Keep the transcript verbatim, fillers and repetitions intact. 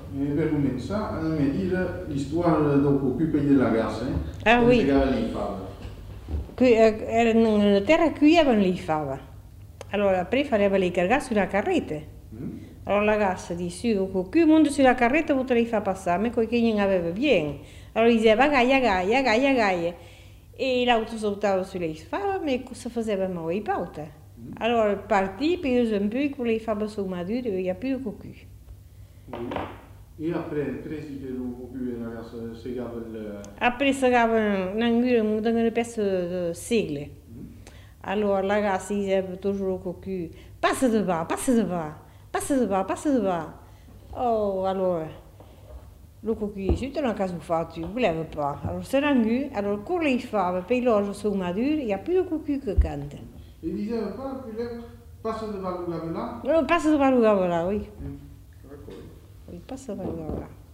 E per cominciare, mi dire l'histoire del cocu de la gasse. Ah oui. Qui era una terra qui avevano lì fava. Allora, poi faceva le caricare sulla carretta. Mm. Allora la gassa disse, con più mondo sulla carretta potrei far passare, ma che non aveva bene. Allora diceva, gaia, gaia, gaia, gaia. E l'auto saltava sulle fava, ma cosa faceva mai i pauta? Mm. Allora partì, per un po' con le fava su maduro, e il più cocu. Mm. E après, presi che lo cocu la gassa segava il... Après segava un pezzo di segle. Allora la gassa diceva toujours au cocu, passa devant, passa devant, passa devant, passa devant. Oh, allora, le cocu, si tu non caso fatto, non voleva pas. Allora se rendu, allora con le fave, poi l'orge su maduro, il n'y a plus de cocu che canta. E diceva pas, passa devant le gavela? Non, passa devant le gavela, oui. Mm. Oui, passa devant le gavela.